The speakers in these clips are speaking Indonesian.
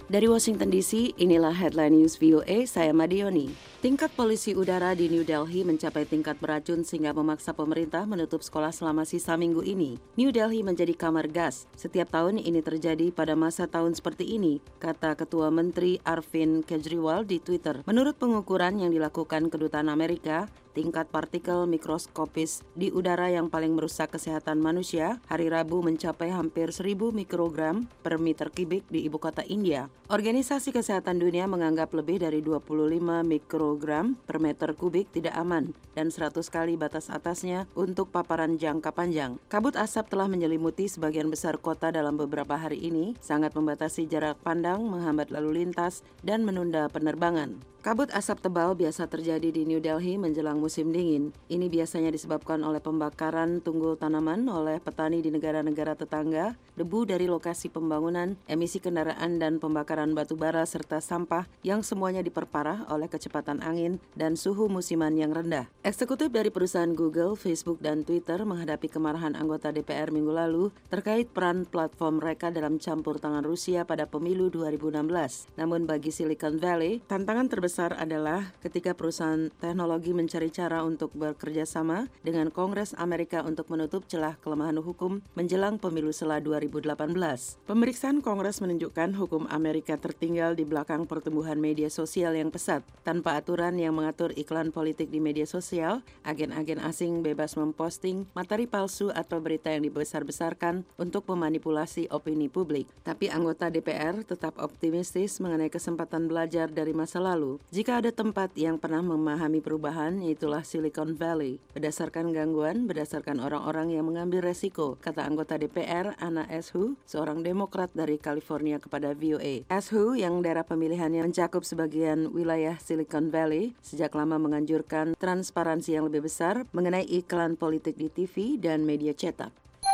Dari Washington DC, inilah Headline News VOA, saya Madioni. Tingkat polusi udara di New Delhi mencapai tingkat beracun sehingga memaksa pemerintah menutup sekolah selama sisa minggu ini. New Delhi menjadi kamar gas. Setiap tahun ini terjadi pada masa tahun seperti ini, kata Ketua Menteri Arvind Kejriwal di Twitter. Menurut pengukuran yang dilakukan Kedutaan Amerika, tingkat partikel mikroskopis di udara yang paling merusak kesehatan manusia hari Rabu mencapai hampir 1.000 mikrogram per meter kubik di ibu kota India. Organisasi Kesehatan Dunia menganggap lebih dari 25 mikrogram per meter kubik tidak aman dan 100 kali batas atasnya untuk paparan jangka panjang. Kabut asap telah menyelimuti sebagian besar kota dalam beberapa hari ini, sangat membatasi jarak pandang, menghambat lalu lintas, dan menunda penerbangan. Kabut asap tebal biasa terjadi di New Delhi menjelang musim dingin. Ini biasanya disebabkan oleh pembakaran tunggul tanaman oleh petani di negara-negara tetangga, debu dari lokasi pembangunan, emisi kendaraan dan pembakaran batu bara serta sampah yang semuanya diperparah oleh kecepatan angin dan suhu musiman yang rendah. Eksekutif dari perusahaan Google, Facebook, dan Twitter menghadapi kemarahan anggota DPR minggu lalu terkait peran platform mereka dalam campur tangan Rusia pada pemilu 2016. Namun bagi Silicon Valley, tantangan terbesar adalah ketika perusahaan teknologi mencari cara untuk bekerja sama dengan Kongres Amerika untuk menutup celah kelemahan hukum menjelang pemilu sela 2018. Pemeriksaan Kongres menunjukkan hukum Amerika tertinggal di belakang pertumbuhan media sosial yang pesat. Tanpa aturan yang mengatur iklan politik di media sosial, agen-agen asing bebas memposting materi palsu atau berita yang dibesar-besarkan untuk memanipulasi opini publik. Tapi anggota DPR tetap optimistis mengenai kesempatan belajar dari masa lalu. Jika ada tempat yang pernah memahami perubahan, itulah Silicon Valley. Berdasarkan gangguan, berdasarkan orang-orang yang mengambil resiko, kata anggota DPR Anna Eshoo, seorang Demokrat dari California kepada VOA. Eshoo, yang daerah pemilihannya mencakup sebagian wilayah Silicon Valley, sejak lama menganjurkan transparansi yang lebih besar mengenai iklan politik di TV dan media cetak.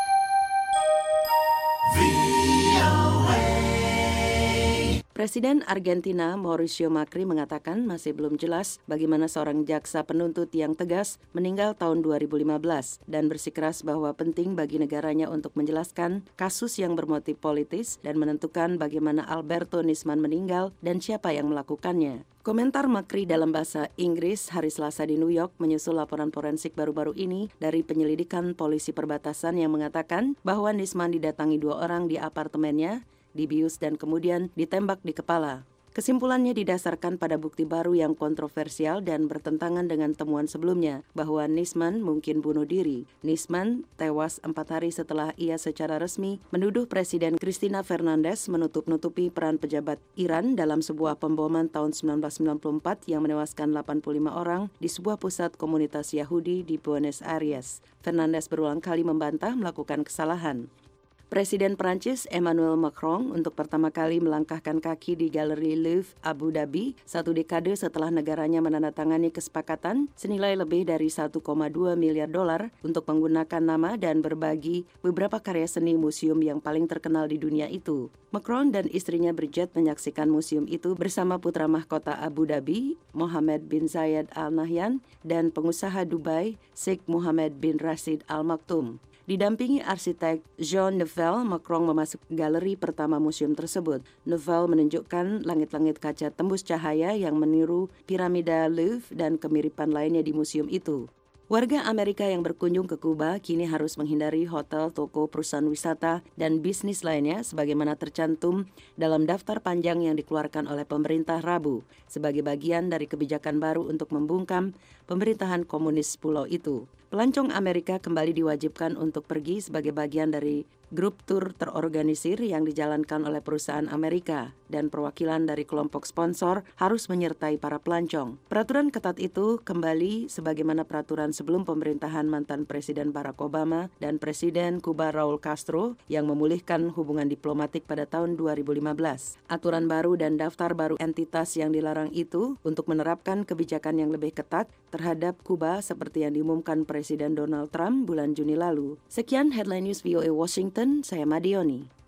Presiden Argentina Mauricio Macri mengatakan masih belum jelas bagaimana seorang jaksa penuntut yang tegas meninggal tahun 2015 dan bersikeras bahwa penting bagi negaranya untuk menjelaskan kasus yang bermotif politis dan menentukan bagaimana Alberto Nisman meninggal dan siapa yang melakukannya. Komentar Macri dalam bahasa Inggris hari Selasa di New York menyusul laporan forensik baru-baru ini dari penyelidikan polisi perbatasan yang mengatakan bahwa Nisman didatangi 2 orang di apartemennya, dibius dan kemudian ditembak di kepala. Kesimpulannya didasarkan pada bukti baru yang kontroversial dan bertentangan dengan temuan sebelumnya bahwa Nisman mungkin bunuh diri. Nisman tewas 4 hari setelah ia secara resmi menuduh Presiden Cristina Fernandez menutup-nutupi peran pejabat Iran dalam sebuah pemboman tahun 1994 yang menewaskan 85 orang di sebuah pusat komunitas Yahudi di Buenos Aires. Fernandez berulang kali membantah melakukan kesalahan. Presiden Prancis Emmanuel Macron untuk pertama kali melangkahkan kaki di Galeri Louvre Abu Dhabi 1 dekade setelah negaranya menandatangani kesepakatan senilai lebih dari 1,2 miliar dolar untuk menggunakan nama dan berbagi beberapa karya seni museum yang paling terkenal di dunia itu. Macron dan istrinya berjet menyaksikan museum itu bersama putra mahkota Abu Dhabi, Mohammed bin Zayed Al Nahyan, dan pengusaha Dubai, Sheikh Mohammed bin Rashid Al Maktoum. Didampingi arsitek Jean Nouvel, Macron memasuki galeri pertama museum tersebut. Nouvel menunjukkan langit-langit kaca tembus cahaya yang meniru piramida Louvre dan kemiripan lainnya di museum itu. Warga Amerika yang berkunjung ke Kuba kini harus menghindari hotel, toko, perusahaan wisata, dan bisnis lainnya sebagaimana tercantum dalam daftar panjang yang dikeluarkan oleh pemerintah Rabu sebagai bagian dari kebijakan baru untuk membungkam pemerintahan komunis pulau itu. Pelancong Amerika kembali diwajibkan untuk pergi sebagai bagian dari grup tur terorganisir yang dijalankan oleh perusahaan Amerika dan perwakilan dari kelompok sponsor harus menyertai para pelancong. Peraturan ketat itu kembali sebagaimana peraturan sebelum pemerintahan mantan Presiden Barack Obama dan Presiden Kuba Raul Castro yang memulihkan hubungan diplomatik pada tahun 2015. Aturan baru dan daftar baru entitas yang dilarang itu untuk menerapkan kebijakan yang lebih ketat terhadap Kuba seperti yang diumumkan Presiden Donald Trump bulan Juni lalu. Sekian Headline News VOA Washington, saya Madioni.